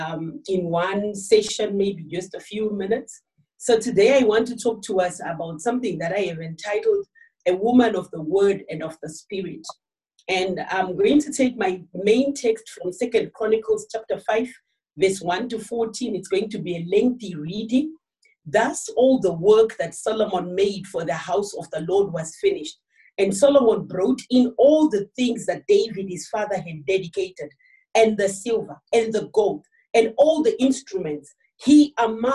in one session, maybe just a few minutes. So today I want to talk to us about something that I have entitled A Woman of the Word and of the Spirit. And I'm going to take my main text from 2 Chronicles chapter 5, verse 1 to 14. It's going to be a lengthy reading. Thus all the work that Solomon made for the house of the Lord was finished. And Solomon brought in all the things that David his father had dedicated, and the silver and the gold and all the instruments he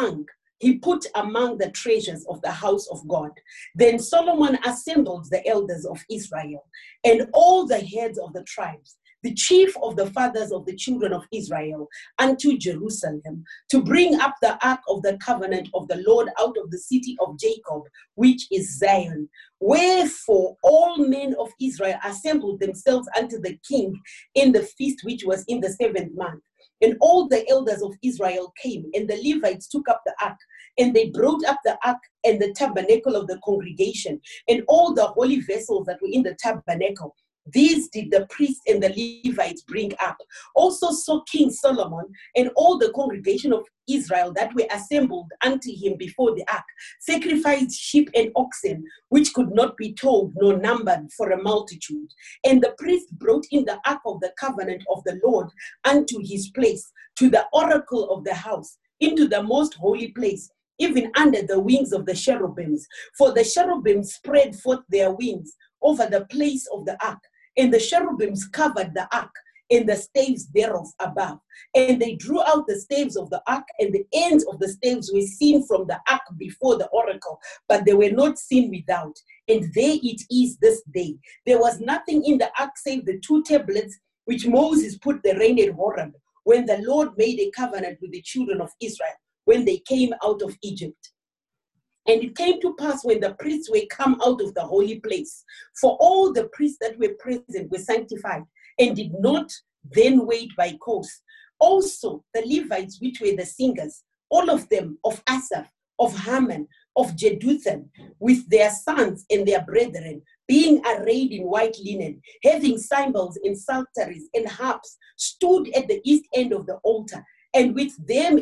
put among the treasures of the house of God. Then Solomon assembled the elders of Israel and all the heads of the tribes, the chief of the fathers of the children of Israel, unto Jerusalem, to bring up the ark of the covenant of the Lord out of the city of Jacob, which is Zion. Wherefore all men of Israel assembled themselves unto the king in the feast which was in the 7th month. And all the elders of Israel came, and the Levites took up the ark, and they brought up the ark and the tabernacle of the congregation, and all the holy vessels that were in the tabernacle. These did the priests and the Levites bring up. Also saw King Solomon and all the congregation of Israel that were assembled unto him before the ark, sacrificed sheep and oxen, which could not be told nor numbered for a multitude. And the priest brought in the ark of the covenant of the Lord unto his place, to the oracle of the house, into the most holy place, even under the wings of the cherubims. For the cherubims spread forth their wings over the place of the ark, and the cherubims covered the ark and the staves thereof above. And they drew out the staves of the ark, and the ends of the staves were seen from the ark before the oracle, but they were not seen without. And there it is this day. There was nothing in the ark save the 2 tablets which Moses put the rain at Horeb, when the Lord made a covenant with the children of Israel, when they came out of Egypt. And it came to pass when the priests were come out of the holy place, for all the priests that were present were sanctified, and did not then wait by course. Also the Levites, which were the singers, all of them of Asaph, of Haman, of Jeduthun, with their sons and their brethren, being arrayed in white linen, having cymbals and psalteries and harps, stood at the east end of the altar, and with them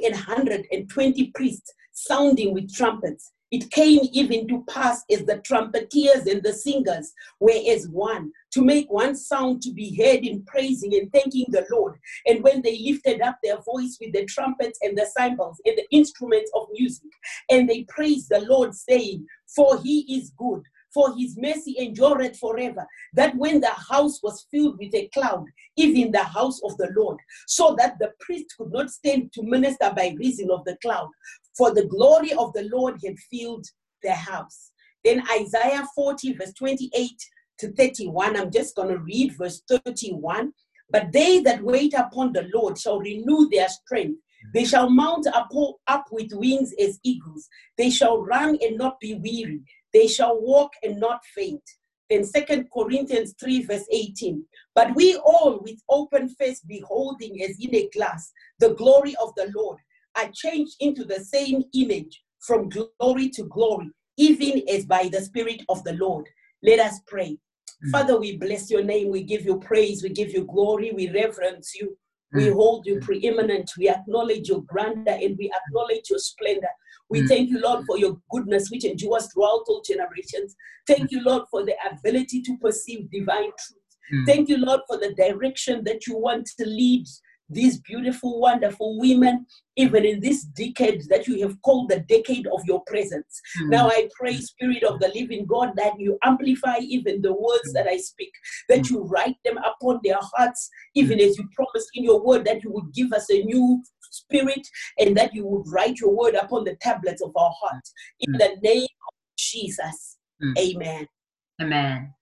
120 priests, sounding with trumpets. It came even to pass, as the trumpeters and the singers were as one, to make one sound to be heard in praising and thanking the Lord. And when they lifted up their voice with the trumpets and the cymbals and the instruments of music, and they praised the Lord, saying, For he is good, for his mercy endureth forever. That when the house was filled with a cloud, even the house of the Lord, so that the priest could not stand to minister by reason of the cloud, for the glory of the Lord had filled the house. Then Isaiah 40, verse 28 to 31, I'm just going to read verse 31. But they that wait upon the Lord shall renew their strength. They shall mount up with wings as eagles. They shall run and not be weary. They shall walk and not faint. Then 2 Corinthians 3, verse 18. But we all with open face beholding as in a glass the glory of the Lord, are changed into the same image from glory to glory, even as by the Spirit of the Lord. Let us pray. Father, we bless your name. We give you praise. We give you glory. We reverence you. We hold you preeminent. We acknowledge your grandeur and we acknowledge your splendor. We thank you, Lord, for your goodness, which endures throughout all generations. Thank you, Lord, for the ability to perceive divine truth. Thank you, Lord, for the direction that you want to lead these beautiful, wonderful women, even in this decade that you have called the decade of your presence. Now I pray, Spirit of the living God, that you amplify even the words that I speak, that you write them upon their hearts, even as you promised in your word that you would give us a new spirit and that you would write your word upon the tablets of our hearts. In the name of Jesus, amen. Amen.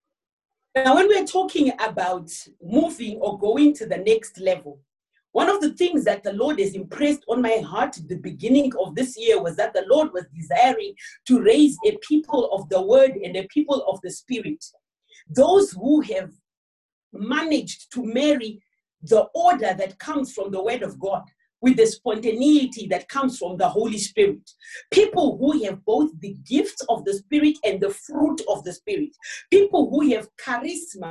Now, when we're talking about moving or going to the next level, one of the things that the Lord has impressed on my heart at the beginning of this year was that the Lord was desiring to raise a people of the word and a people of the spirit. Those who have managed to marry the order that comes from the word of God with the spontaneity that comes from the Holy Spirit. People who have both the gifts of the Spirit and the fruit of the Spirit. People who have charisma,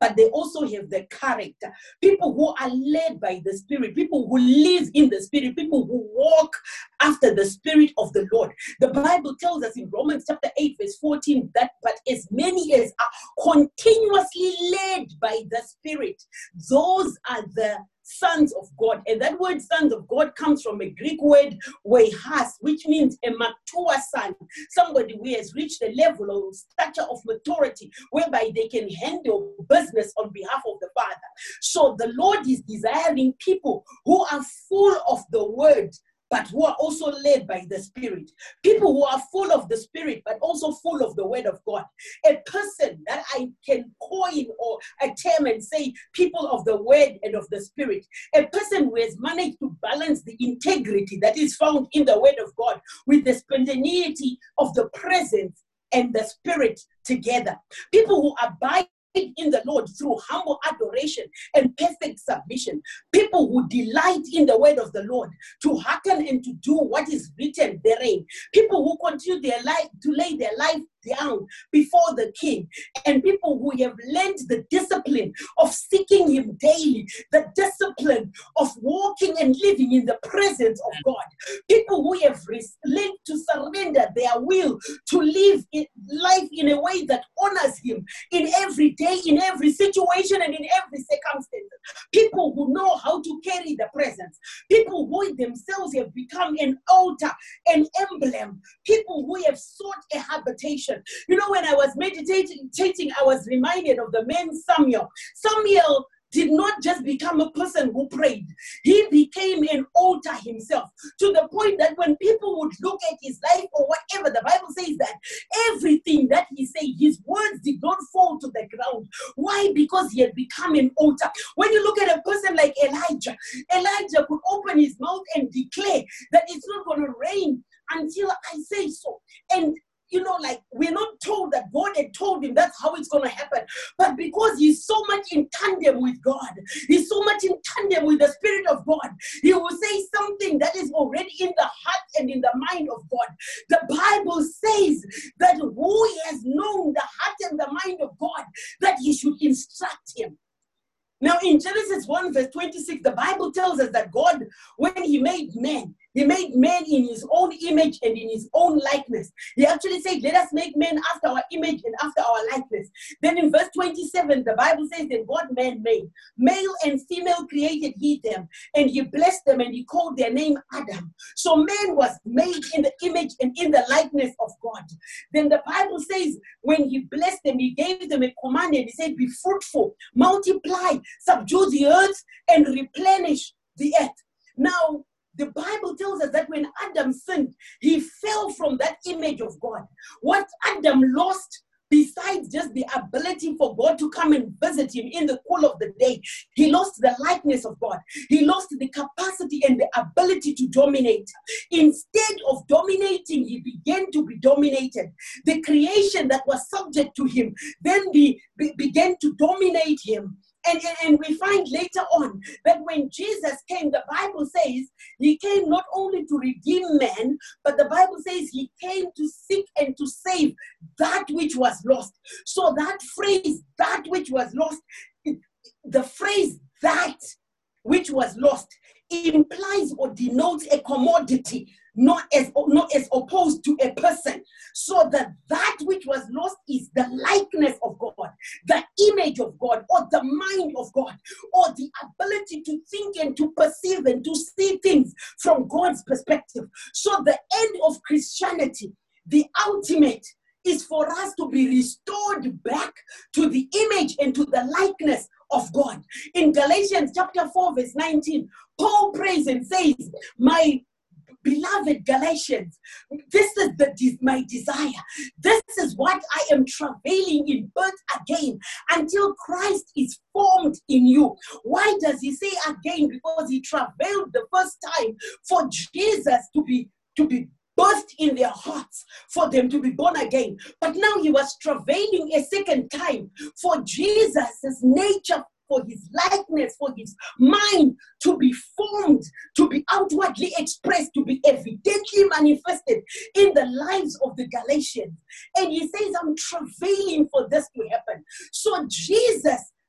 but they also have the character. People who are led by the Spirit, people who live in the Spirit, people who walk after the Spirit of the Lord. The Bible tells us in Romans chapter 8, verse 14, that but as many as are continuously led by the Spirit, those are the sons of God. And that word sons of God comes from a Greek word weihas, which means a mature son, somebody who has reached a level or stature of maturity whereby they can handle business on behalf of the Father. So the Lord is desiring people who are full of the word, but who are also led by the Spirit. People who are full of the Spirit, but also full of the Word of God. A person that I can coin or a term and say people of the Word and of the Spirit. A person who has managed to balance the integrity that is found in the Word of God with the spontaneity of the presence and the Spirit together. People who abide in the Lord through humble adoration and perfect submission. People who delight in the word of the Lord, to hearken and to do what is written therein. People who continue their life to lay their life down before the King, and people who have learned the discipline of seeking Him daily, the discipline of walking and living in the presence of God. People who have learned to surrender their will to live life in a way that honors Him in every day, in every situation, and in every circumstance. People who know how to carry the presence. People who themselves have become an altar, an emblem. People who have sought a habitation. You know, when I was meditating, I was reminded of the man Samuel. Samuel did not just become a person who prayed. He became an altar himself, to the point that when people would look at his life or whatever, the Bible says that everything that he said, his words did not fall to the ground. Why? Because he had become an altar. When you look at a person like Elijah, Elijah could open his mouth and declare that it's not going to rain until I say so. And you know, like, we're not told that God had told him that's how it's going to happen. But because he's so much in tandem with God, he's so much in tandem with the Spirit of God, he will say something that is already in the heart and in the mind of God. The Bible says that who has known the heart and the mind of God, that he should instruct him. Now, in Genesis 1 verse 26, the Bible tells us that God, when he made man in his own image and in his own likeness. He actually said, let us make man after our image and after our likeness. Then in verse 27, the Bible says that God man made. Male and female created he them, and he blessed them, and he called their name Adam. So man was made in the image and in the likeness of God. Then the Bible says, when he blessed them, he gave them a command, and he said, be fruitful, multiply, subdue the earth, and replenish the earth. Now, the Bible tells us that when Adam sinned, he fell from that image of God. What Adam lost, besides just the ability for God to come and visit him in the cool of the day, he lost the likeness of God. He lost the capacity and the ability to dominate. Instead of dominating, he began to be dominated. The creation that was subject to him then began to dominate him. And we find later on that when Jesus came, the Bible says he came not only to redeem man, but the Bible says he came to seek and to save that which was lost. So that phrase, that which was lost, the phrase that which was lost implies or denotes a commodity, not as opposed to a person. So that which was lost is the likeness of God, the image of God, or the mind of God, or the ability to think and to perceive and to see things from God's perspective. So the end of Christianity, the ultimate, is for us to be restored back to the image and to the likeness of God. In Galatians chapter 4 verse 19, Paul prays and says, my beloved Galatians, this is my desire. This is what I am travailing in birth again until Christ is formed in you. Why does he say again? Because he travailed the first time for Jesus to be birthed in their hearts, for them to be born again. But now he was travailing a second time for Jesus' nature, for his likeness, for his mind to be formed, to be outwardly expressed, to be evidently manifested in the lives of the Galatians. And he says, I'm travailing for this to happen. So Jesus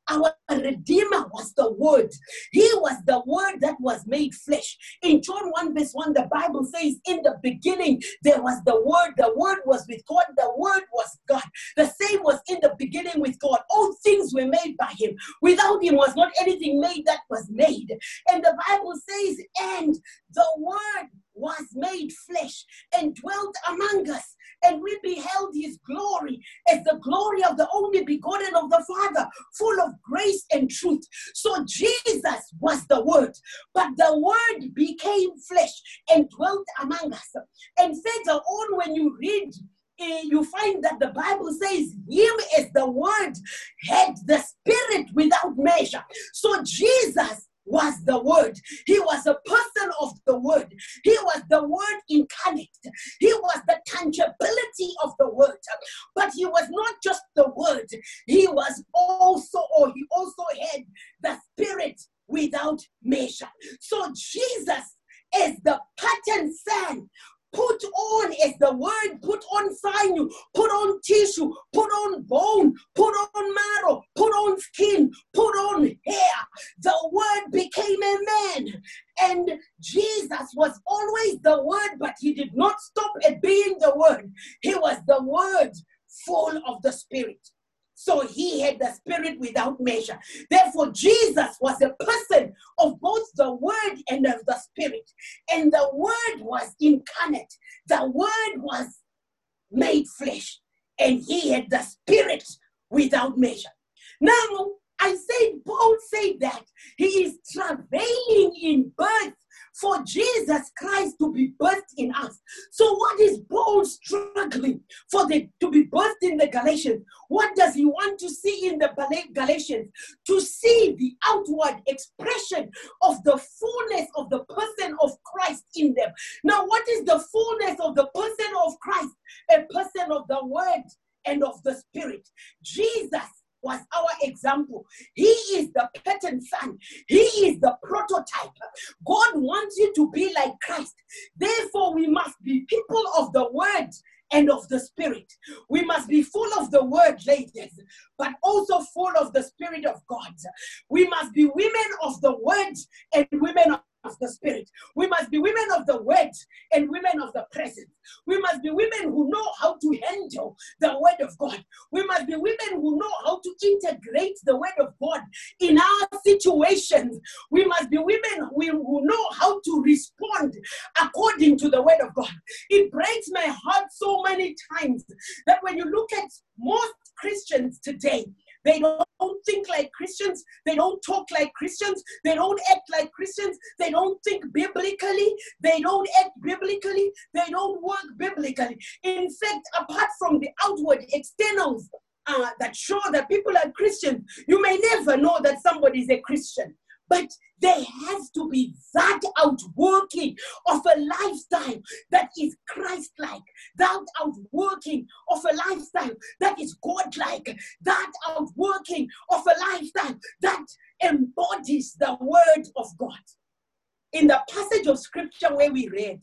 Our Redeemer was the Word. He was the Word that was made flesh. In John 1 verse 1, the Bible says, in the beginning, there was the Word. The Word was with God. The Word was God. The same was in the beginning with God. All things were made by Him. Without Him was not anything made that was made. And the Bible says, and the Word was made flesh and dwelt among us, and we beheld His glory as the glory of the only begotten of the Father, full of grace and truth. So Jesus was the Word, but the Word became flesh and dwelt among us. And further on, when you read, you find that the Bible says Him as the Word had the Spirit without measure. So Jesus was the Word. He was a person of the Word. He was the Word incarnate. He was the tangibility of the Word. But He was not just the Word. He was also, or He also had the Spirit without measure. So Jesus is the pattern son, put on as the Word, put on sinew, put on tissue, put on bone, put on marrow, put on skin, put on hair. The Word became a man. And Jesus was always the Word, but He did not stop at being the Word. He was the Word full of the Spirit. So He had the Spirit without measure. Therefore, Jesus was a person of both the Word and of the Spirit. And the Word was incarnate. The Word was made flesh. And He had the Spirit without measure. Now, Paul said that he is travailing in birth for Jesus Christ to be birthed in us. So what is Paul struggling for to be birthed in the Galatians? What does he want to see in the Galatians? To see the outward expression of the fullness of the person of Christ in them. Now, what is the fullness of the person of Christ? A person of the Word and of the Spirit. Jesus was our example. He is the pattern son. He is the prototype. God wants you to be like Christ. Therefore, we must be people of the Word and of the Spirit. We must be full of the Word, ladies, but also full of the Spirit of God. We must be women of the Word and women of the Spirit. We must be women of the Word and women of the presence. We must be women who know how to handle the Word of God. We must be women who know how to integrate the Word of God in our situations. We must be women who know how to respond according to the Word of God. It breaks my heart so many times that when you look at most Christians today, they don't think like Christians. They don't talk like Christians. They don't act like Christians. They don't think biblically. They don't act biblically. They don't work biblically. In fact, apart from the outward externals that show that people are Christians, you may never know that somebody is a Christian. But there has to be that outworking of a lifestyle that is Christ-like, that outworking of a lifestyle that is God-like, that outworking of a lifestyle that embodies the Word of God. In the passage of Scripture where we read,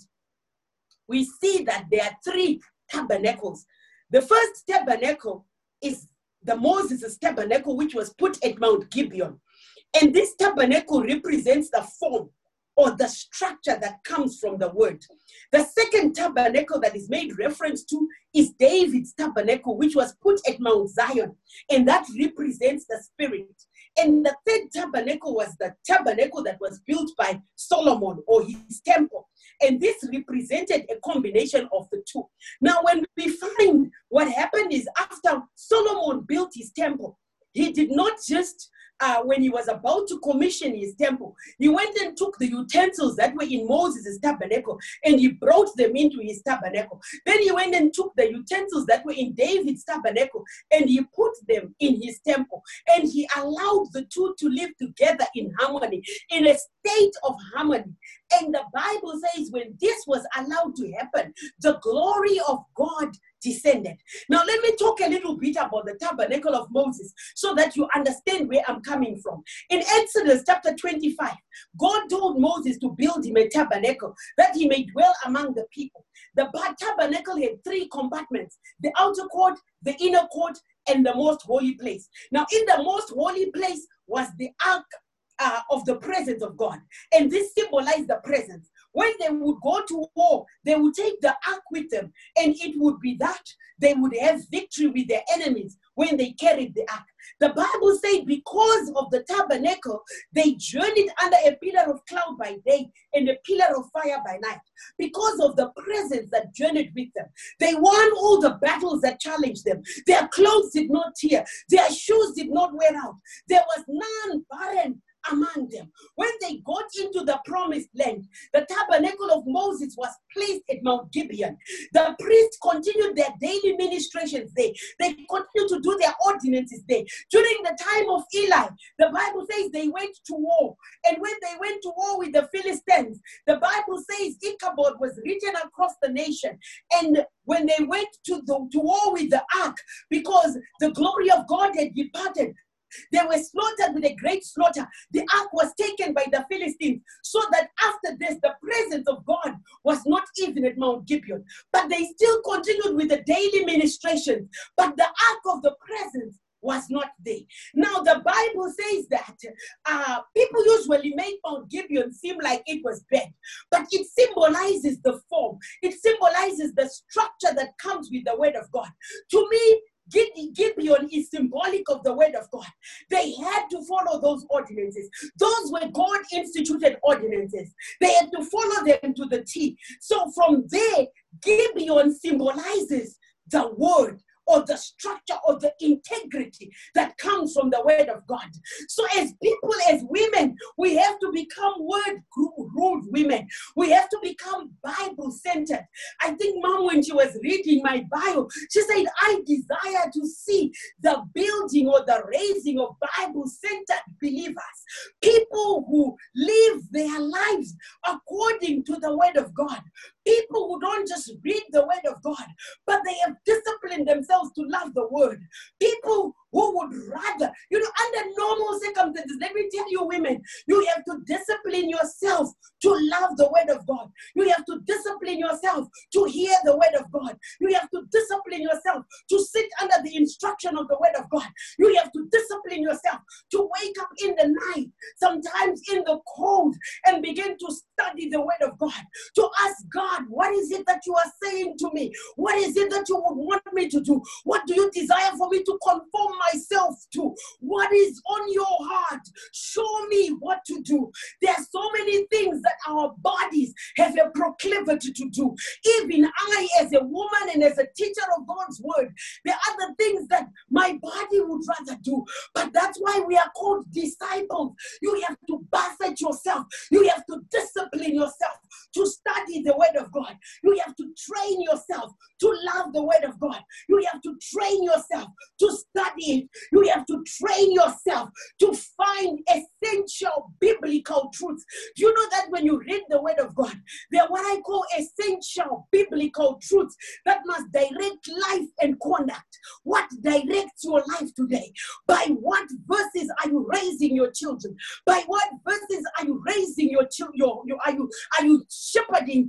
we see that there are 3 tabernacles. The first tabernacle is the Moses' tabernacle, which was put at Mount Gibeon. And this tabernacle represents the form or the structure that comes from the Word. The second tabernacle that is made reference to is David's tabernacle, which was put at Mount Zion, and that represents the Spirit. And the third tabernacle was the tabernacle that was built by Solomon, or his temple. And this represented a combination of the two. Now, when we find what happened is after Solomon built his temple, he did not just when he was about to commission his temple, he went and took the utensils that were in Moses' tabernacle and he brought them into his tabernacle. Then he went and took the utensils that were in David's tabernacle and he put them in his temple. And he allowed the two to live together in harmony, in a state of harmony. And the Bible says when this was allowed to happen, the glory of God descended. Now, let me talk a little bit about the tabernacle of Moses so that you understand where I'm coming from. In Exodus chapter 25, God told Moses to build him a tabernacle that he may dwell among the people. The tabernacle had 3 compartments: the outer court, the inner court, and the most holy place. Now, in the most holy place was the ark of the presence of God. And this symbolized the presence. When they would go to war, they would take the ark with them, and it would be that they would have victory with their enemies when they carried the ark. The Bible says because of the tabernacle, they journeyed under a pillar of cloud by day and a pillar of fire by night. Because of the presence that journeyed with them, they won all the battles that challenged them. Their clothes did not tear. Their shoes did not wear out. There was none barren among them. When they got into the promised land, the tabernacle of Moses was placed at Mount Gibeon. The priests continued their daily ministrations there. They continued to do their ordinances there. During the time of Eli, the Bible says they went to war. And when they went to war with the Philistines, the Bible says Ichabod was written across the nation. And when they went to war with the ark, because the glory of God had departed, they were slaughtered with a great slaughter. The ark was taken by the Philistines, so that after this, the presence of God was not even at Mount Gibeon. But they still continued with the daily ministrations. But the ark of the presence was not there. Now, the Bible says that people usually make Mount Gibeon seem like it was bad, but it symbolizes the form. It symbolizes the structure that comes with the word of God. To me, Gibeon is symbolic of the word of God. They had to follow those ordinances. Those were God-instituted ordinances. They had to follow them to the T. So from there, Gibeon symbolizes the word, or the structure, or the integrity that comes from the word of God. So as people, as women, we have to become word-ruled women. We have to become Bible-centered. I think Mom, when she was reading my Bible, she said, I desire to see the building or the raising of Bible-centered believers. People who live their lives according to the word of God. People who don't just read the word of God, but they have disciplined themselves to love the word. People who would rather, under normal circumstances, let me tell you women, you have to discipline yourself to love the word of God. You have to discipline yourself to hear the word of God. You have to discipline yourself to sit under the instruction of the word of God. You have to discipline yourself to wake up in the night, sometimes in the cold, and begin to study the word of God, to ask God, what is it that you are saying to me? What is it that you would want me to do? What do you desire for me to conform myself to? What is on your heart? Show me what to do. There are so many things that our bodies have a proclivity to do. Even I, as a woman and as a teacher of God's word, there are other things that my body would rather do. But that's why we are called disciples. You have to buffet yourself. You have to discipline yourself to study the word of God. You have to train yourself to love the word of God. You have to train yourself to study it. You have to train yourself to find essential biblical truths. Do you know that when you read the word of God, there are what I call essential biblical truths that must direct life and conduct? What directs your life today? By what verses are you raising your children? By what verses are you raising your children? Are you shepherding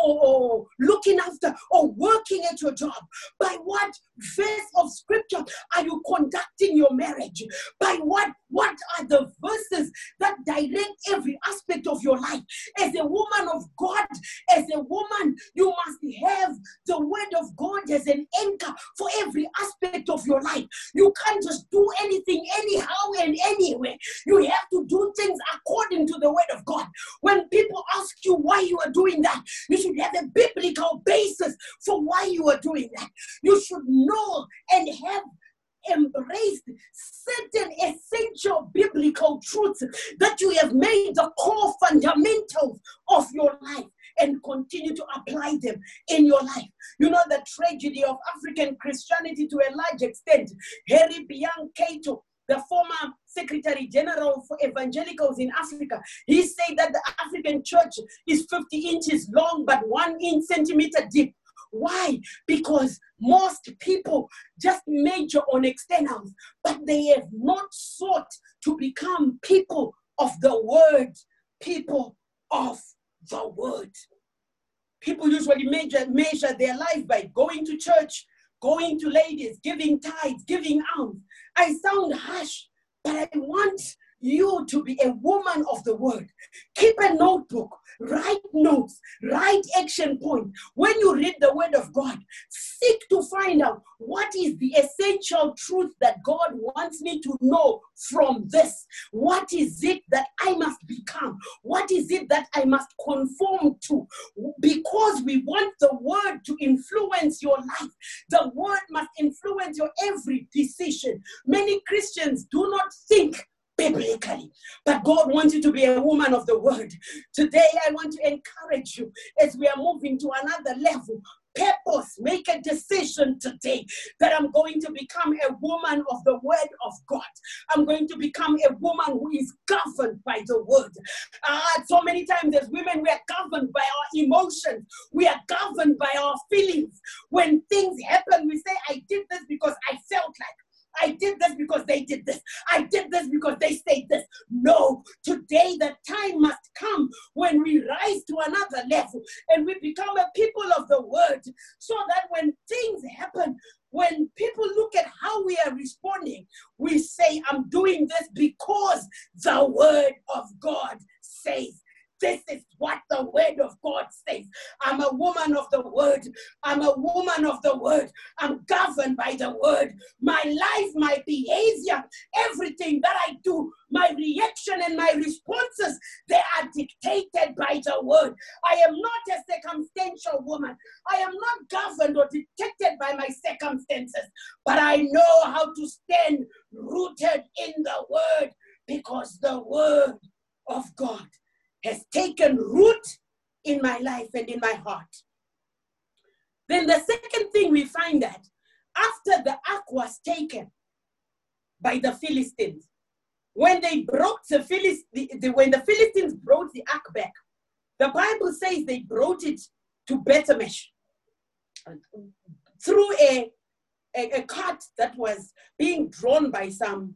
or looking after or working at your job? By what verse of scripture are you conducting your marriage? By what are the verses that direct every aspect of your life? As a woman of God, as a woman, you must have the word of God as an anchor for every aspect of your life. You can't just do anything anyhow and anywhere. You have to do things according to the word of God. When people ask you why you are doing that, you should have a biblical basis for why you are doing that. You should know and have embraced certain essential biblical truths that you have made the core fundamentals of your life and continue to apply them in your life. You know the tragedy of African Christianity to a large extent. Harry Biang Keito, the former Secretary General for Evangelicals in Africa, he said that the African church is 50 inches long but 1 centimeter deep. Why? Because most people just major on externals, but they have not sought to become people of the word. People of the word. People usually measure their life by going to church, going to ladies, giving tithes, giving alms. I sound harsh, but I want you to be a woman of the word. Keep a notebook, write notes, write action points. When you read the word of God, seek to find out what is the essential truth that God wants me to know from this. What is it that I must become? What is it that I must conform to? Because we want the word to influence your life. The word must influence your every decision. Many Christians do not think biblically, but God wants you to be a woman of the word. Today, I want to encourage you as we are moving to another level. Purpose, make a decision today that I'm going to become a woman of the word of God. I'm going to become a woman who is governed by the word. So many times as women, we are governed by our emotions. We are governed by our feelings. When things happen, we say, I did this because I felt like. I did this because they did this. I did this because they said this. No, today the time must come when we rise to another level and we become a people of the word, so that when things happen, when people look at how we are responding, we say, I'm doing this because the word of God says. This is what the word of God says. I'm a woman of the word. I'm a woman of the word. I'm governed by the word. My life, my behavior, everything that I do, my reaction and my responses, they are dictated by the word. I am not a circumstantial woman. I am not governed or dictated by my circumstances, but I know how to stand rooted in the word, because the word of God has taken root in my life and in my heart. Then the second thing we find that after the ark was taken by the Philistines, when they brought when the Philistines brought the ark back, the Bible says they brought it to Bethlehem through a cart that was being drawn by some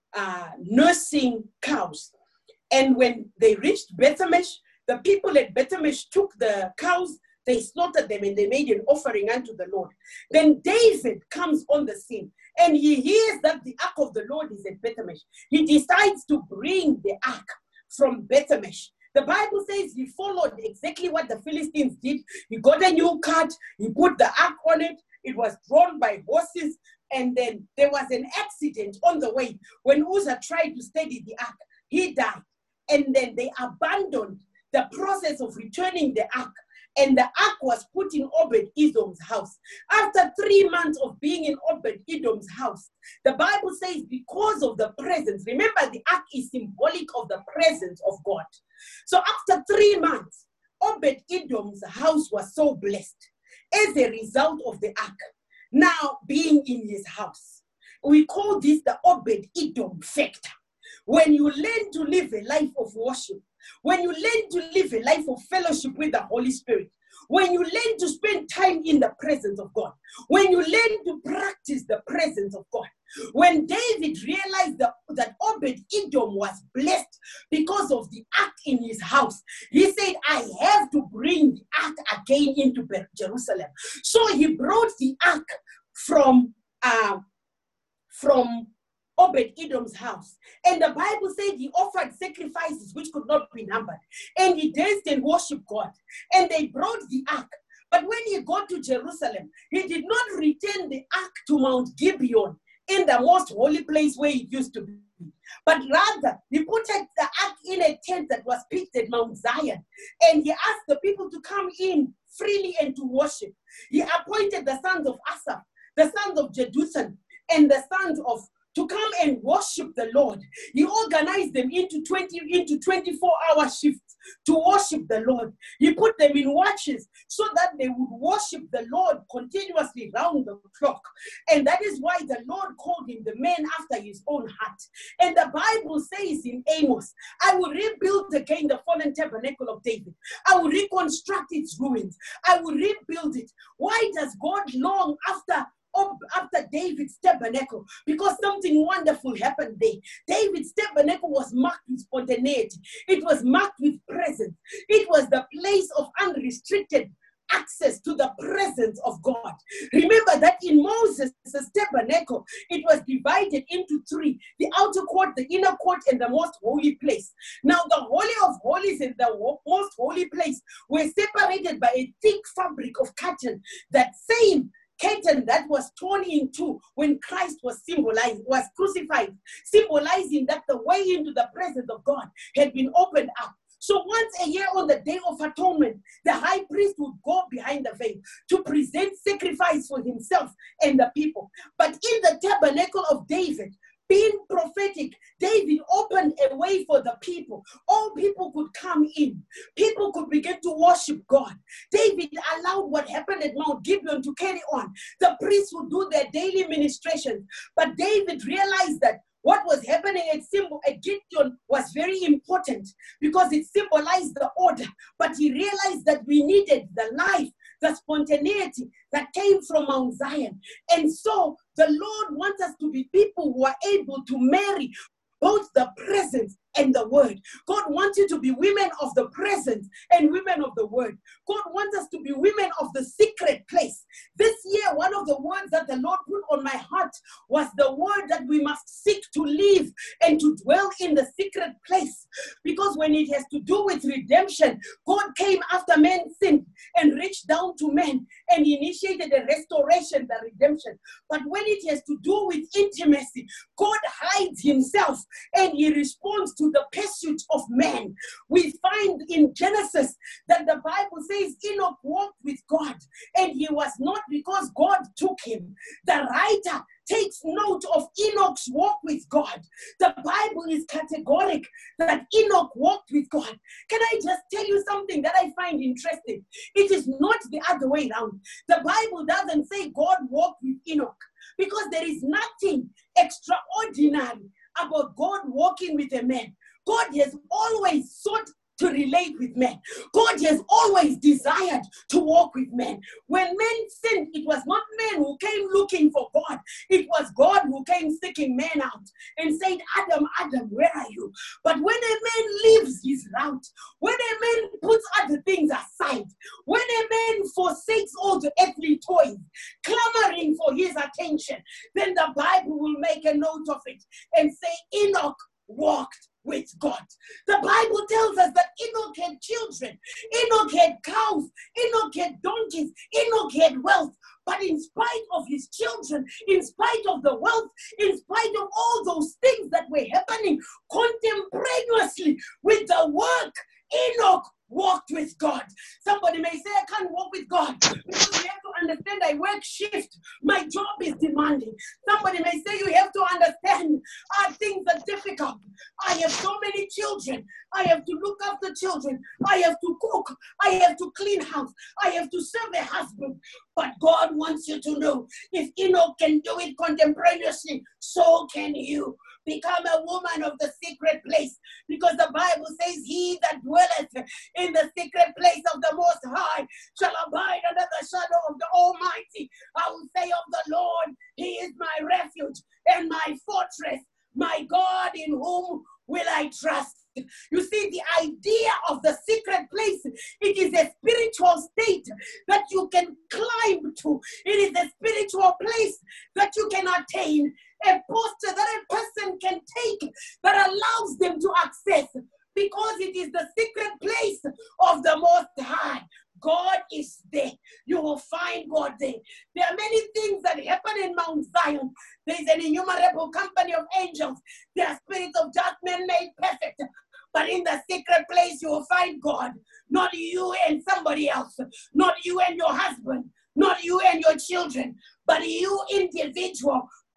nursing cows. And when they reached Bethlehem, the people at Bethlehem took the cows, they slaughtered them, and they made an offering unto the Lord. Then David comes on the scene, and he hears that the ark of the Lord is at Bethlehem. He decides to bring the ark from Bethlehem. The Bible says he followed exactly what the Philistines did. He got a new cart, he put the ark on it, it was drawn by horses, and then there was an accident on the way. When Uzzah tried to steady the ark, he died. And then they abandoned the process of returning the ark. And the ark was put in Obed-Edom's house. After 3 months of being in Obed-Edom's house, the Bible says because of the presence, remember the ark is symbolic of the presence of God. So after 3 months, Obed-Edom's house was so blessed as a result of the ark now being in his house. We call this the Obed-Edom factor. When you learn to live a life of worship, when you learn to live a life of fellowship with the Holy Spirit, when you learn to spend time in the presence of God, when you learn to practice the presence of God, when David realized that Obed-Edom was blessed because of the ark in his house, he said, I have to bring the ark again into Jerusalem. So he brought the ark from Obed-Edom's house. And the Bible said he offered sacrifices which could not be numbered. And he danced and worshiped God. And they brought the ark. But when he got to Jerusalem, he did not return the ark to Mount Gibeon in the most holy place where it used to be. But rather, he put the ark in a tent that was pitched at Mount Zion. And he asked the people to come in freely and to worship. He appointed the sons of Asaph, the sons of Jeduthun, and the sons of to come and worship the Lord. He organized them into 24-hour shifts to worship the Lord. He put them in watches so that they would worship the Lord continuously round the clock. And that is why the Lord called him the man after his own heart. And the Bible says in Amos, I will rebuild again the fallen tabernacle of David. I will reconstruct its ruins. I will rebuild it. Why does God long after David's tabernacle? Because something wonderful happened there. David's tabernacle was marked with spontaneity. It was marked with presence. It was the place of unrestricted access to the presence of God. Remember that in Moses' tabernacle, it was divided into three: the outer court, the inner court, and the most holy place. Now, the Holy of Holies and the most holy place were separated by a thick fabric of curtain. That same curtain that was torn in two when Christ was crucified, symbolizing that the way into the presence of God had been opened up. So once a year on the Day of Atonement, the high priest would go behind the veil to present sacrifice for himself and the people. But in the tabernacle of David, being prophetic, David opened a way for the people. All people could come in. People could begin to worship God. David allowed what happened at Mount Gibeon to carry on. The priests would do their daily ministrations. But David realized that what was happening at Gibeon was very important because it symbolized the order. But he realized that we needed the life, the spontaneity that came from Mount Zion. And so the Lord wants us to be people who are able to marry both the presence and the word. God wants you to be women of the presence and women of the word. God wants us to be women of the secret place. This year, one of the words that the Lord put on my heart was the word that we must seek to live and to dwell in the secret place. Because when it has to do with redemption, God came after men sinned and reached down to men and initiated a restoration, the redemption. But when it has to do with intimacy, God hides himself and he responds to the pursuit of man. We find in Genesis that the Bible says Enoch walked with God, and he was not because God took him. The writer takes note of Enoch's walk with God. The Bible is categoric that Enoch walked with God. Can I just tell you something that I find interesting? It is not the other way around. The Bible doesn't say God walked with Enoch, because there is nothing extraordinary about God walking with a man. God has always sought to relate with men. God has always desired to walk with men. When men sinned, it was not men who came looking for God. It was God who came seeking men out and said, Adam, Adam, where are you? But when a man leaves his route, when a man puts other things aside, when a man forsakes all the earthly toys, clamoring for his attention, then the Bible will make a note of it and say, Enoch walked with God. The Bible tells us that Enoch had children, Enoch had cows, Enoch had donkeys, Enoch had wealth. But in spite of his children, in spite of the wealth, in spite of all those things that were happening contemporaneously with the work, Enoch walked with God. Somebody may say, I can't walk with God because you have to understand I work shift. My job is demanding. Somebody may say, you have to understand things are difficult. I have so many children. I have to look after children. I have to cook. I have to clean house. I have to serve a husband. But God wants you to know, if Enoch can do it contemporaneously, so can you. Become a woman of the secret place, because the Bible says, he that dwelleth in the secret place of the Most High shall abide under the shadow of the Almighty. I will say of the Lord, he is my refuge and my fortress, my God in whom will I trust. You see, the idea of the secret place, it is a spiritual state that you can climb to. It is a spiritual place that you can attain, a posture that a person can take that allows them to access, because it is the secret place of the Most High. God is there. You will find God there. There are many things that happen in Mount Zion. There is an innumerable company of angels. There are spirits of just men made perfect. But in the secret place, you will find God. Not you and somebody else. Not you and your husband. Not you and your children. But you individual,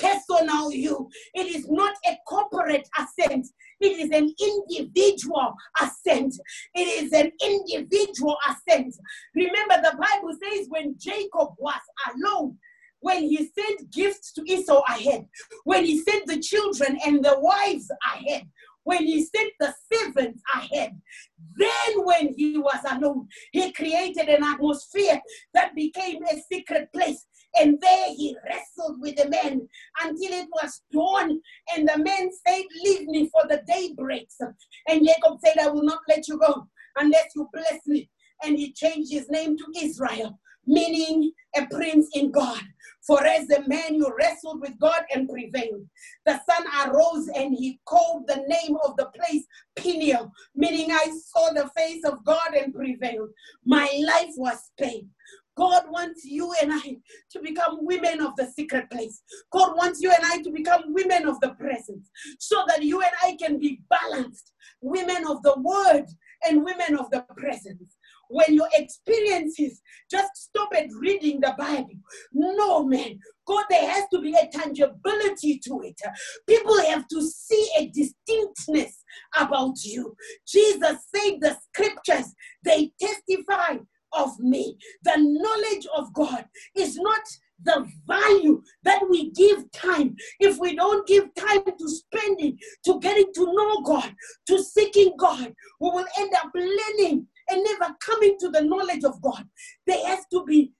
personal you. It is not a corporate assent. It is an individual assent. It is an individual assent. Remember, the Bible says when Jacob was alone, when he sent gifts to Esau ahead, when he sent the children and the wives ahead, when he sent the servants ahead, then when he was alone, he created an atmosphere that became a secret place. And there he wrestled with the man until it was dawn. And the man said, leave me, for the day breaks. And Jacob said, I will not let you go unless you bless me. And he changed his name to Israel, meaning a prince in God. For as a man you wrestled with God and prevailed. The sun arose and he called the name of the place Peniel, meaning I saw the face of God and prevailed. My life was spared. God wants you and I to become women of the secret place. God wants you and I to become women of the presence, so that you and I can be balanced, women of the word and women of the presence. When your experiences, just stop at reading the Bible. No, man. God, there has to be a tangibility to it. People have to see a distinctness about you. Jesus said the scriptures, they testify of me. The knowledge of God is not the value that we give time. If we don't give time to spending, to getting to know God, to seeking God, we will end up learning and never coming to the knowledge of God. There has to be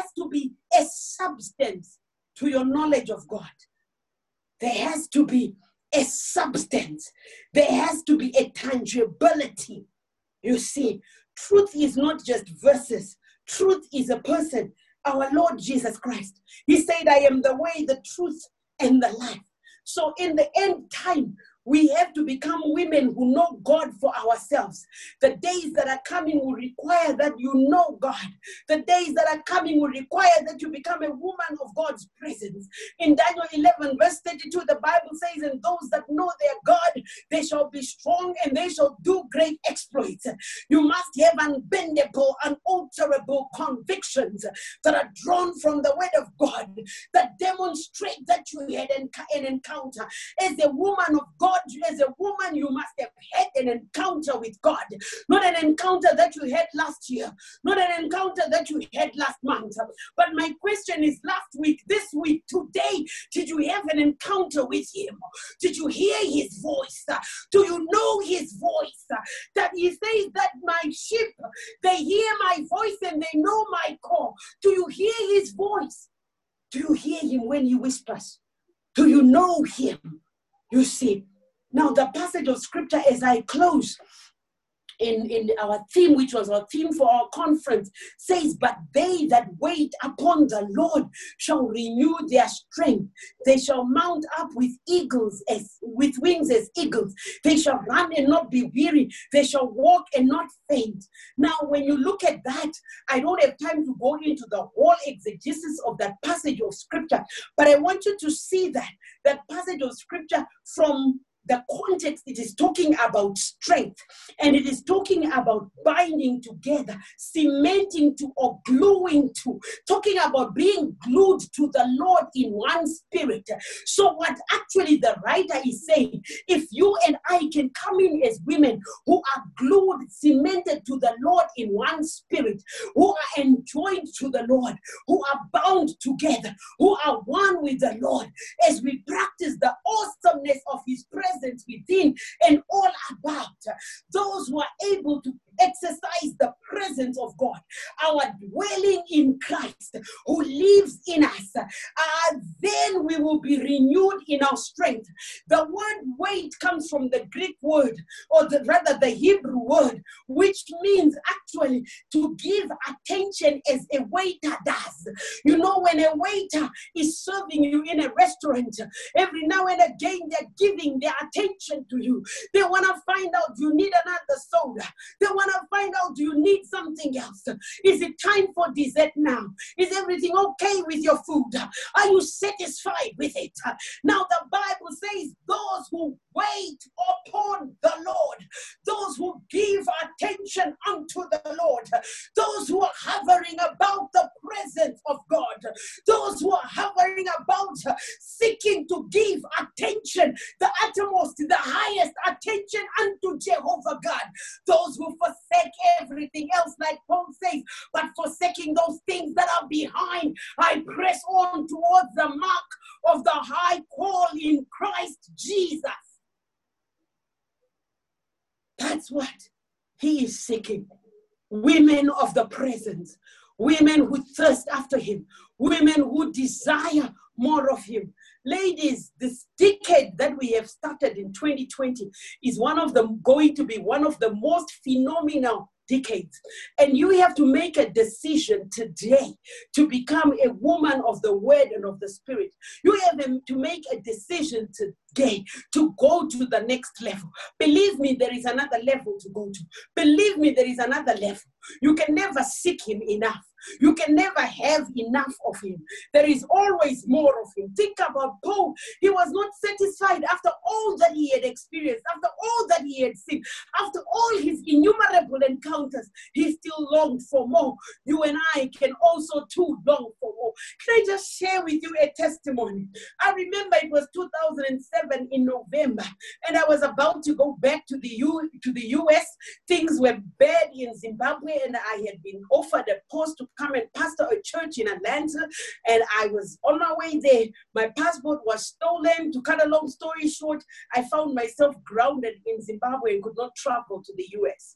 a substance to your knowledge of God. There has to be a substance. There has to be a tangibility. You see, truth is not just verses. Truth is a person, our Lord Jesus Christ. He said, I am the way, the truth, and the life. So in the end time, we have to become women who know God for ourselves. The days that are coming will require that you know God. The days that are coming will require that you become a woman of God's presence. In Daniel 11, verse 32, the Bible says, and those that know their God, they shall be strong and they shall do great exploits. You must have unbendable, unalterable convictions that are drawn from the word of God, that demonstrate that you had an encounter. As a woman of God, as a woman, you must have had an encounter with God. Not an encounter that you had last year, not an encounter that you had last month. But my question is, last week, this week, today, did you have an encounter with him? Did you hear his voice? Do you know his voice? That he says that my sheep, they hear my voice and they know my call. Do you hear his voice? Do you hear him when he whispers? Do you know him? You see, now the passage of scripture as I close in our theme, which was our theme for our conference, says, but they that wait upon the Lord shall renew their strength. They shall mount up with wings as eagles. They shall run and not be weary. They shall walk and not faint. Now, when you look at that, I don't have time to go into the whole exegesis of that passage of scripture, but I want you to see that passage of scripture from the context. It is talking about strength, and it is talking about binding together, cementing to, or gluing to, talking about being glued to the Lord in one spirit. So what actually the writer is saying, if you and I can come in as women who are glued, cemented to the Lord in one spirit, who are enjoined to the Lord, who are bound together, who are one with the Lord, as we practice the awesomeness of his presence within and all about, those who are able to exercise the presence of God, our dwelling in Christ who lives in us, then we will be renewed in our strength. The word wait comes from the Greek word, or rather the Hebrew word, which means actually to give attention as a waiter does. You know, when a waiter is serving you in a restaurant, every now and again they're giving their attention to you. They want to find out, do you need another soda? They want to find out, do you need something else? Is it time for dessert now? Is everything okay with your food? Are you satisfied with it? Now the Bible says those who wait upon the Lord, those who give attention unto the Lord, those who are hovering about the presence presence of God. Those who are hovering about, seeking to give attention, the uttermost, the highest attention unto Jehovah God. Those who forsake everything else, like Paul says, but forsaking those things that are behind, I press on towards the mark of the high call in Christ Jesus. That's what he is seeking. Women of the presence, women who thirst after him, women who desire more of him. Ladies, this decade that we have started in 2020 is going to be one of the most phenomenal decades. And you have to make a decision today to become a woman of the word and of the spirit. You have to make a decision today to go to the next level. Believe me, there is another level to go to. Believe me, there is another level. You can never seek him enough. You can never have enough of him. There is always more of him. Think about Paul. He was not satisfied after all that he had experienced, after all that he had seen, after all his innumerable encounters. He still longed for more. You and I can also too long for more. Can I just share with you a testimony? I remember it was 2007 in November, and I was about to go back to the US. Things were bad in Zimbabwe, and I had been offered a post to come and pastor a church in Atlanta, and I was on my way there. My passport was stolen. To cut a long story short, I found myself grounded in Zimbabwe and could not travel to the US.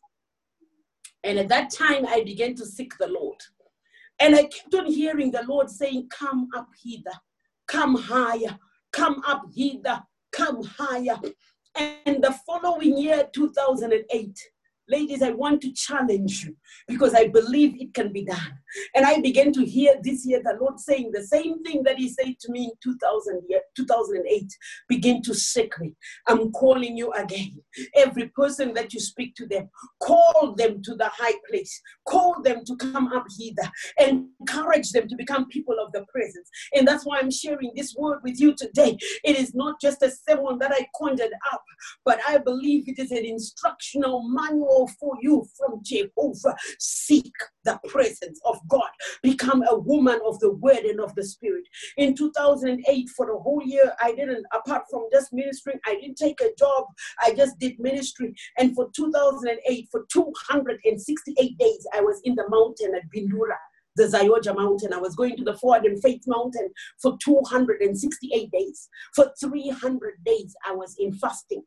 And at that time, I began to seek the Lord. And I kept on hearing the Lord saying, come up hither, come higher, come up hither, come higher. And the following year, 2008, ladies, I want to challenge you because I believe it can be done. And I began to hear this year the Lord saying the same thing that he said to me in 2008. Begin to seek me. I'm calling you again. Every person that you speak to them, call them to the high place. Call them to come up hither. Encourage them to become people of the presence. And that's why I'm sharing this word with you today. It is not just a sermon that I conjured up, but I believe it is an instructional manual for you from Jehovah. Seek the presence of God. Become a woman of the word and of the spirit. In 2008, for the whole year, apart from just ministering, I didn't take a job. I just did ministry. And for 2008, for 268 days, I was in the mountain at Bindura, the Zayoja mountain. I was going to the Forward and Faith mountain for 268 days. For 300 days, I was in fasting.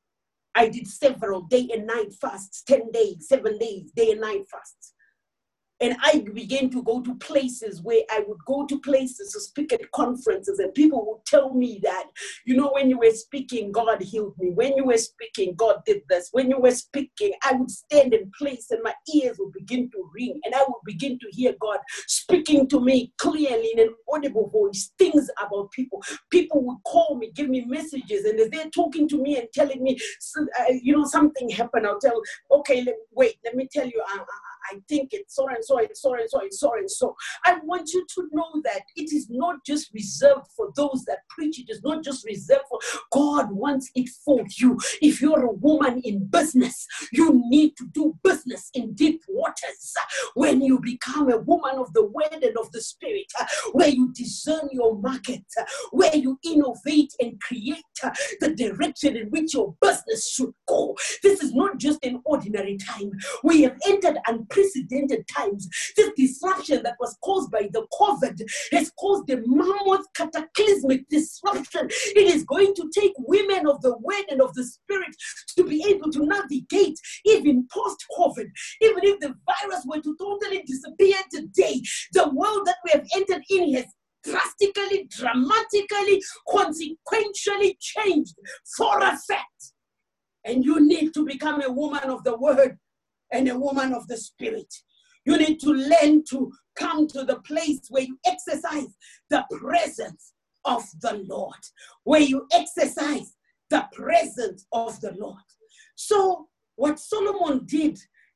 I did several day and night fasts, 10 days, 7 days, day and night fasts. And I began to go to places where I would go to places to speak at conferences, and people would tell me that, you know, when you were speaking, God healed me. When you were speaking, God did this. When you were speaking, I would stand in place and my ears would begin to ring, and I would begin to hear God speaking to me clearly in an audible voice, things about people. People would call me, give me messages, and as they're talking to me and telling me, something happened, I'll tell, okay, let me tell you, I think it's so and so and so and so and so and so. I want you to know that it is not just reserved for those that preach. It is not just reserved for God wants it for you. If you're a woman in business, you need to do business in deep waters. When you become a woman of the word and of the spirit, where you discern your market, where you innovate and create the direction in which your business should go. This is not just an ordinary time. We have entered unprecedented times. This disruption that was caused by the COVID has caused a mammoth cataclysmic disruption. It is going to take women of the word and of the spirit to be able to navigate even post-COVID. Even if the virus were to totally disappear today, the world that we have entered in has drastically, dramatically, consequentially changed for a fact. And you need to become a woman of the word and a woman of the spirit. You need to learn to come to the place where you exercise the presence of the Lord, where you exercise the presence of the Lord. So what Solomon did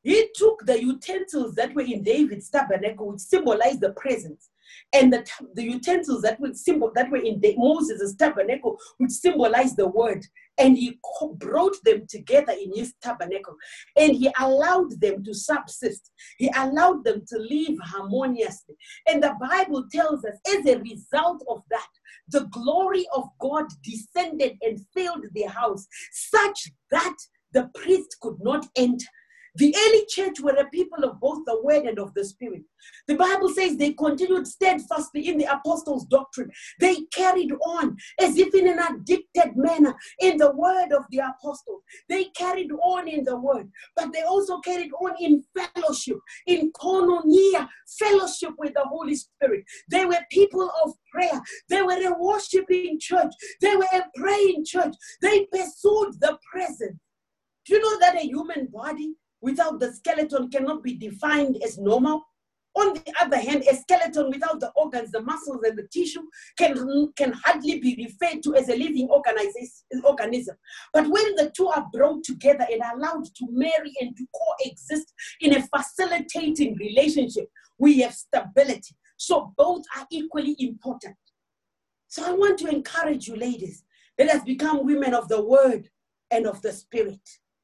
He took the utensils that were in David's tabernacle, which symbolized the presence, and the utensils that were in Moses' tabernacle, which symbolized the word, and he brought them together in his tabernacle, and he allowed them to subsist. He allowed them to live harmoniously. And the Bible tells us, as a result of that, the glory of God descended and filled the house, such that the priest could not enter. The early church were a people of both the word and of the spirit. The Bible says they continued steadfastly in the apostles' doctrine. They carried on as if in an addicted manner in the word of the apostles. They carried on in the word, but they also carried on in fellowship, in koinonia, fellowship with the Holy Spirit. They were people of prayer. They were a worshiping church. They were a praying church. They pursued the presence. Do you know that a human body without the skeleton cannot be defined as normal? On the other hand, a skeleton without the organs, the muscles, and the tissue can hardly be referred to as a living organism. But when the two are brought together and allowed to marry and to coexist in a facilitating relationship, we have stability. So both are equally important. So I want to encourage you, ladies, let us become women of the word and of the spirit.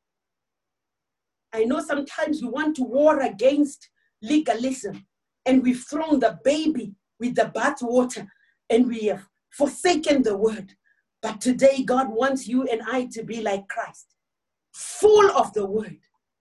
I know sometimes we want to war against legalism, and we've thrown the baby with the bathwater, and we have forsaken the word. But today, God wants you and I to be like Christ, full of the word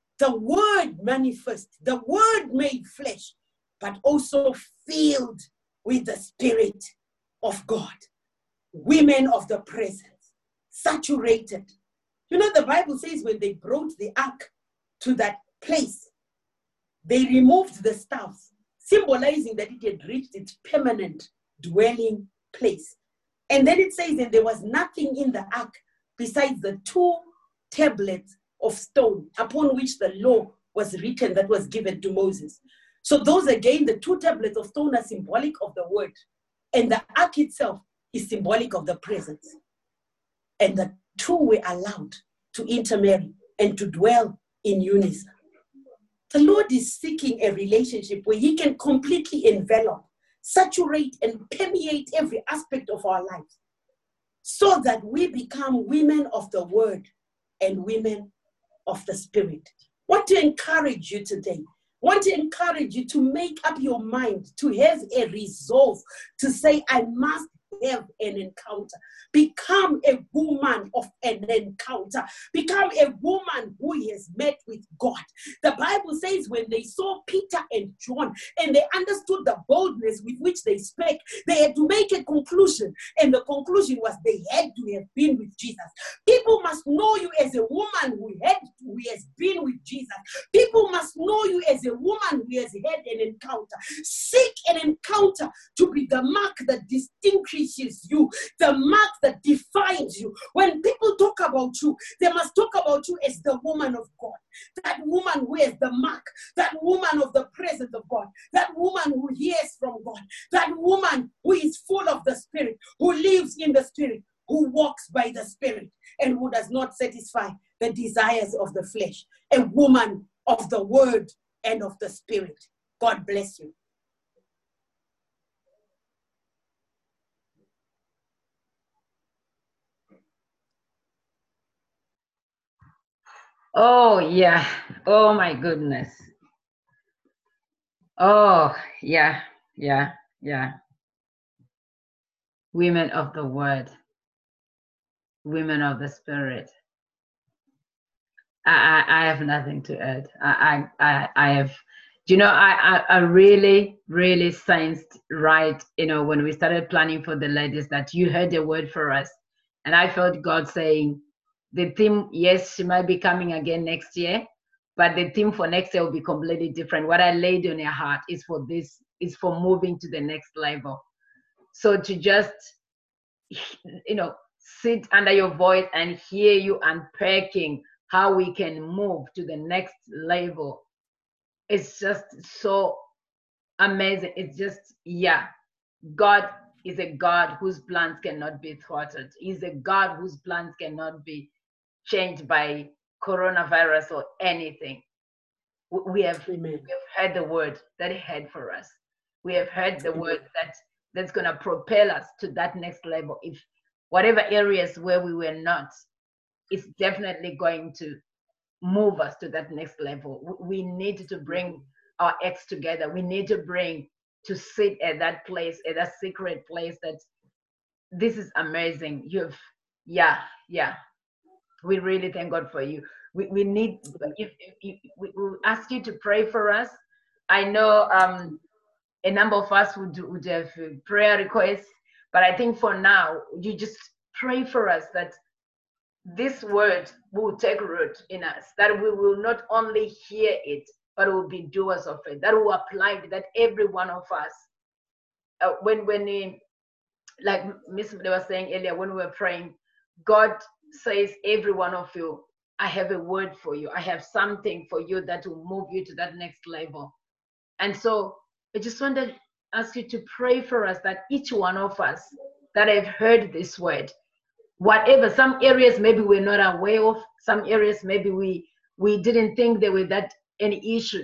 manifest, the word made flesh, but also filled with the Spirit of God. Women of the presence, saturated. You know, the Bible says when they brought the ark to that place, they removed the staffs, symbolizing that it had reached its permanent dwelling place. And then it says that there was nothing in the ark besides the 2 tablets of stone upon which the law was written that was given to Moses. So those, again, the 2 tablets of stone are symbolic of the word, and the ark itself is symbolic of the presence. And the 2 were allowed to intermarry and to dwell in unison. The Lord is seeking a relationship where he can completely envelop, saturate, and permeate every aspect of our lives, so that we become women of the word and women of the spirit. I want to encourage you today. I want to encourage you to make up your mind, to have a resolve, to say, I must have an encounter. Become a woman of an encounter. Become a woman who has met with God. The Bible says when they saw Peter and John and they understood the boldness with which they spake, they had to make a conclusion. And the conclusion was they had to have been with Jesus. People must know you as a woman who has been with Jesus. People must know you as a woman who has had an encounter. Seek an encounter to be the mark that distinguishes you, the mark that defines you. When people talk about you, they must talk about you as the woman of God, that woman who has the mark, that woman of the presence of God, that woman who hears from God, that woman who is full of the Spirit, who lives in the Spirit, who walks by the Spirit, and who does not satisfy the desires of the flesh. A woman of the word and of the Spirit. God bless you. Oh, yeah. Oh, my goodness. Oh, yeah, yeah, yeah. Women of the word, women of the spirit. I have nothing to add. I have, you know, I really, really sensed right, you know, when we started planning for the ladies that you heard a word for us. And I felt God saying, the theme, yes, she might be coming again next year, but the theme for next year will be completely different. What I laid on your heart is for this, is for moving to the next level. So to just, you know, sit under your voice and hear you unpacking how we can move to the next level. It's just so amazing. It's just, yeah, God is a God whose plans cannot be thwarted. He's a God whose plans cannot be changed by coronavirus or anything. We have heard the word that he had for us. We have heard the word that's going to propel us to that next level. If whatever areas where we were not, it's definitely going to move us to that next level. We need to bring our acts together. We need to sit at that place, at that secret place. That this is amazing. We really thank God for you. We need, we ask you to pray for us. I know a number of us would have prayer requests, but I think for now, you just pray for us that this word will take root in us, that we will not only hear it, but will be doers of it, that will apply it, that every one of us, like Miss Mde was saying earlier, when we were praying, God says, every one of you, I have a word for you. I have something for you that will move you to that next level. And so I just want to ask you to pray for us, that each one of us that have heard this word, whatever, some areas maybe we're not aware of, some areas maybe we didn't think there were that any issue.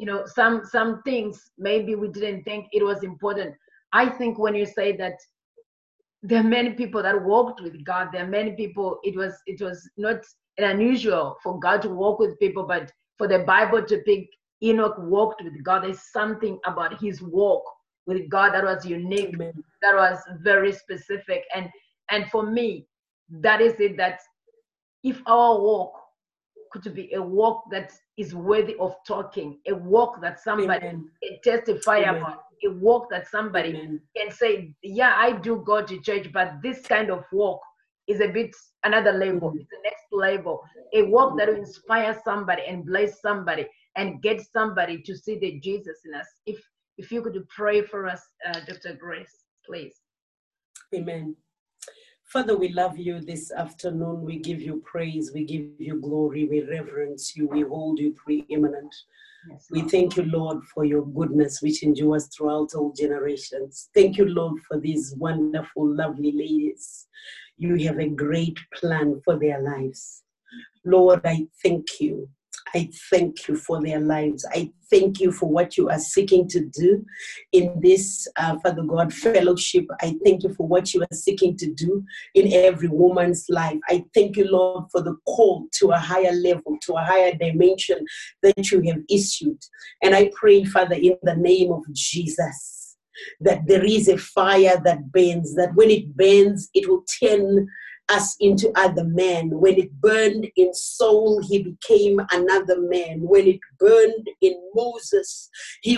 Some things maybe we didn't think it was important. I think when you say that there are many people that walked with God, there are many people, it was not unusual for God to walk with people, but for the Bible to pick Enoch walked with God. There's something about his walk with God that was unique, that was very specific. And for me, that is it, that if our walk could be a walk that is worthy of talking, a walk that somebody can testify about, a walk that somebody can say, yeah, I do go to church, but this kind of walk is a bit another level, it's the next level. A walk that will inspire somebody and bless somebody and get somebody to see the Jesus in us. If you could pray for us, Dr. Grace, please. Amen. Father, we love you this afternoon. We give you praise. We give you glory. We reverence you. We hold you preeminent. Yes, we thank you, Lord, for your goodness, which endures throughout all generations. Thank you, Lord, for these wonderful, lovely ladies. You have a great plan for their lives. Lord, I thank you. I thank you for their lives. I thank you for what you are seeking to do in this, Father God, fellowship. I thank you for what you are seeking to do in every woman's life. I thank you, Lord, for the call to a higher level, to a higher dimension that you have issued. And I pray, Father, in the name of Jesus, that there is a fire that burns, that when it burns, it will turn us into other men. When it burned in Saul, he became another man. When it burned in Moses,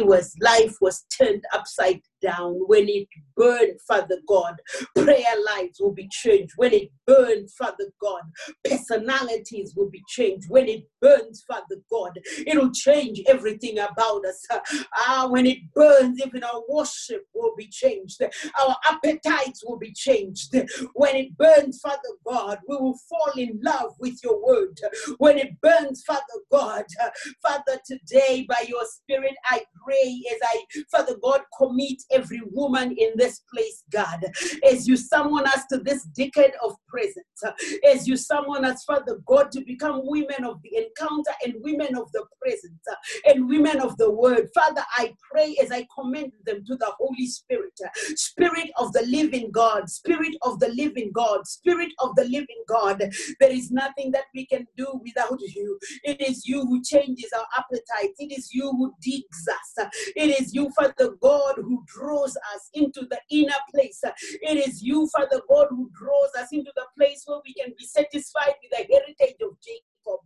life was turned upside down. When it burned, Father God, prayer lives will be changed. When it burned, Father God, personalities will be changed. When it burns, Father God, it will change everything about us. When it burns, even our worship will be changed. Our appetites will be changed. When it burns, Father God, we will fall in love with your word. When it burns, Father God, Father, today by your Spirit, I pray as I, Father God, commit every woman in this place, God, as you summon us to this decade of presence, as you summon us, Father God, to become women of the encounter and women of the presence and women of the word. Father, I pray as I commend them to the Holy Spirit, Spirit of the living God, Spirit of the living God, Spirit of the living God. There is nothing that we can do without you. It is you who changes our appetite. It is you who digs us. It is you, Father God, who draws us into the inner place. It is you, Father God, who draws us into the place where we can be satisfied with the heritage of Jacob.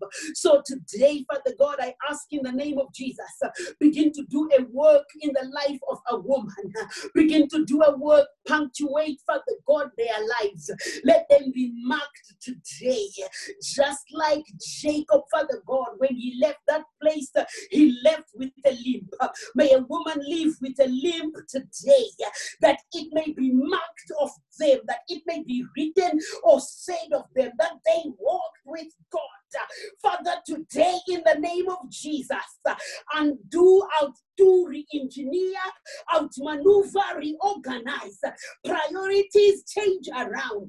So today, Father God, I ask in the name of Jesus, begin to do a work in the life of a woman. Begin to do a work, punctuate, Father God, their lives. Let them be marked today. Just like Jacob, Father God, when he left that place, he left with a limp. May a woman live with a limp today, that it may be marked of them, that it may be written or said of them, that they walked with God. Father, today in the name of Jesus, undo, outdo, re-engineer, outdo maneuver, reorganize. Priorities change around.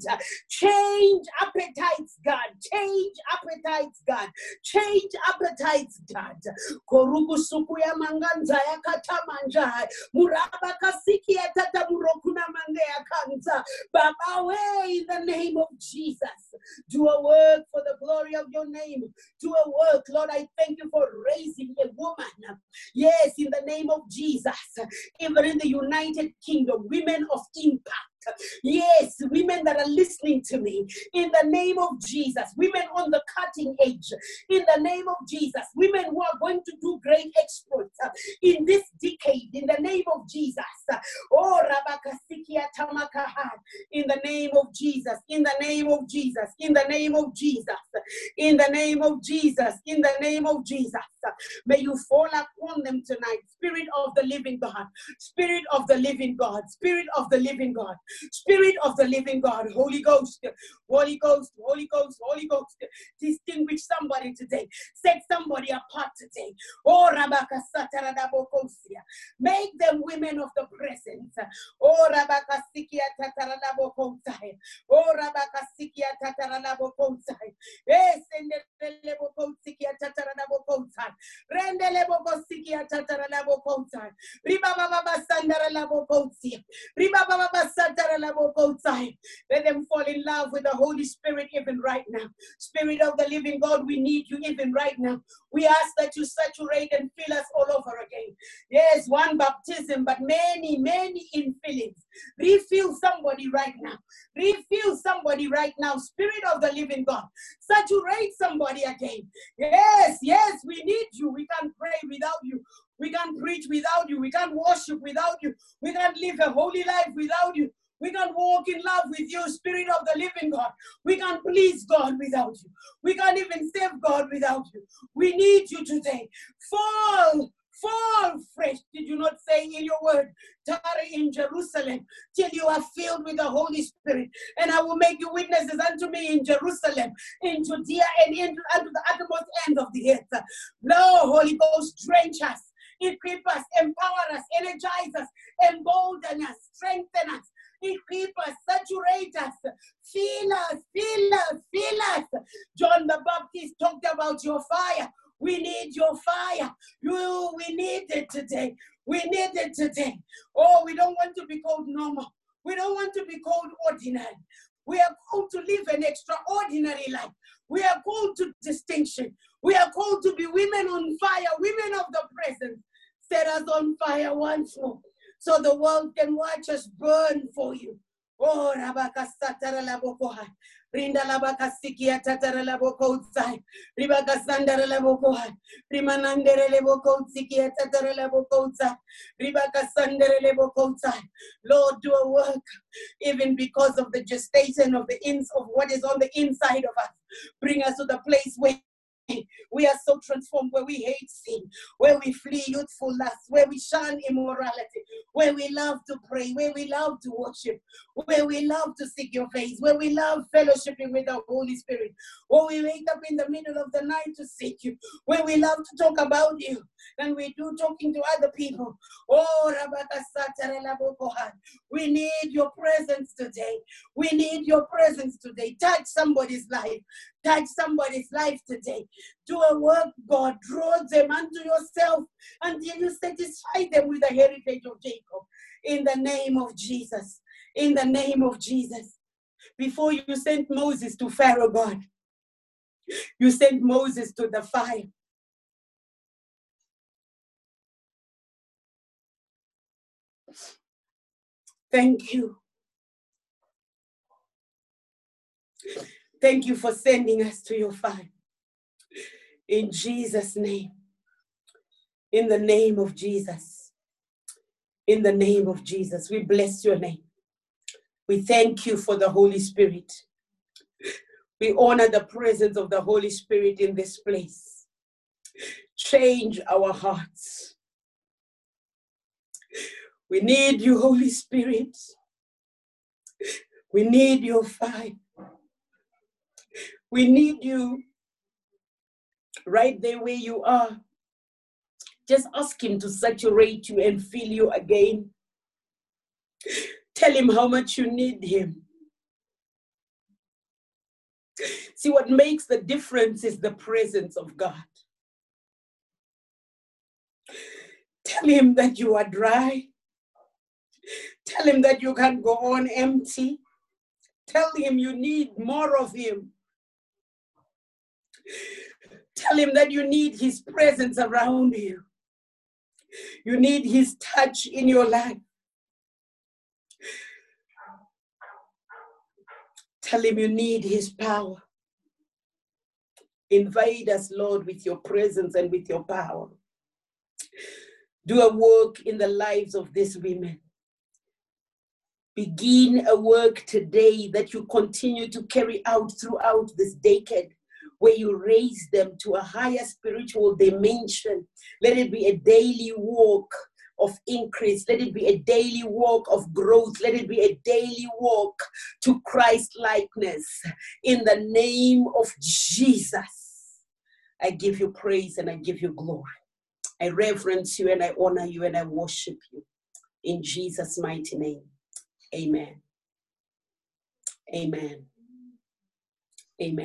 Change appetites, God. Change appetites, God. Change appetites, God. Korubu suku ya manganza ya katamanja. Muraba kasiki ya tata murokuna mande ya kanza. Baba, way in the name of Jesus. Do a work for the glory of your name. Do a work, Lord. I thank you for raising a woman. Yes, in the name of Jesus. Even in the United Kingdom, women of impact. Yes, women that are listening to me, in the name of Jesus, women on the cutting edge, in the name of Jesus, women who are going to do great exploits in this decade, in the name of Jesus. Oh, Rabakasikia Tamakahan, in the name of Jesus, in the name of Jesus, in the name of Jesus, in the name of Jesus, in the name of Jesus. May you fall upon them tonight, Spirit of the living God, Spirit of the living God, Spirit of the living God, Spirit of the living God, Holy Ghost, Holy Ghost, Holy Ghost, Holy Ghost. Distinguish somebody today. Set somebody apart today. Oh, Rabakasatarabokosia. Make them women of the presence. Oh, Rabakasikia Tatarabokosai. Oh, Rabakasikia Tatarabokosai. Yes, and the Lebokosikia Tatarabokosai. Rendelebokosikia Tatarabokosai. Riba Baba Sandara Labokosia. Riba Baba Sandara Labokosai. Let them fall in love with the Holy Spirit even right now. Spirit of the living God, we need you even right now. We ask that you saturate and fill us all over again. Yes, one baptism, but many, many infillings. Refill somebody right now. Refill somebody right now. Spirit of the living God, saturate somebody again. Yes, yes, we need you. We can't pray without you. We can't preach without you. We can't worship without you. We can't live a holy life without you. We can't walk in love with you, Spirit of the living God. We can't please God without you. We can't even save God without you. We need you today. Fall fresh. Did you not say in your word, tarry in Jerusalem till you are filled with the Holy Spirit? And I will make you witnesses unto me in Jerusalem, in Judea, and unto the uttermost end of the earth. No, Holy Ghost, drench us, equip us, empower us, energize us, embolden us, strengthen us. Equip us, saturate us, fill us, fill us, fill us. John the Baptist talked about your fire. We need your fire. We need it today. We need it today. Oh, we don't want to be called normal. We don't want to be called ordinary. We are called to live an extraordinary life. We are called to distinction. We are called to be women on fire, women of the presence. Set us on fire once more, so the world can watch us burn for you. Oh, Rabakasatara Labokoha. Rinda Labakasikia Tatara Labokotsai. Ribakasandara Labokoha. Rimanandere Lebokosikia Tatara Labokotsai. Ribakasandere Lebokotsai. Lord, do a work, even because of the gestation of what is on the inside of us. Bring us to the place where we are so transformed, where we hate sin, where we flee youthful lust, where we shun immorality, where we love to pray, where we love to worship, where we love to seek your face, where we love fellowshipping with the Holy Spirit, where we wake up in the middle of the night to seek you, where we love to talk about you than we do talking to other people. Oh, we need your presence today. We need your presence today. Touch somebody's life. Touch somebody's life today. Do a work, God. Draw them unto yourself until you satisfy them with the heritage of Jacob. In the name of Jesus. In the name of Jesus. Before you sent Moses to Pharaoh, God, you sent Moses to the fire. Thank you. Thank you for sending us to your fire. In Jesus' name. In the name of Jesus. In the name of Jesus. We bless your name. We thank you for the Holy Spirit. We honor the presence of the Holy Spirit in this place. Change our hearts. We need you, Holy Spirit. We need your fire. We need you right there where you are. Just ask him to saturate you and fill you again. Tell him how much you need him. See, what makes the difference is the presence of God. Tell him that you are dry. Tell him that you can't go on empty. Tell him you need more of him. Tell him that you need his presence around you. You need his touch in your life. Tell him you need his power. Invade us, Lord, with your presence and with your power. Do a work in the lives of these women. Begin a work today that you continue to carry out throughout this decade, where you raise them to a higher spiritual dimension. Let it be a daily walk of increase. Let it be a daily walk of growth. Let it be a daily walk to Christ likeness. In the name of Jesus, I give you praise and I give you glory. I reverence you and I honor you and I worship you. In Jesus' mighty name, amen. Amen. Amen.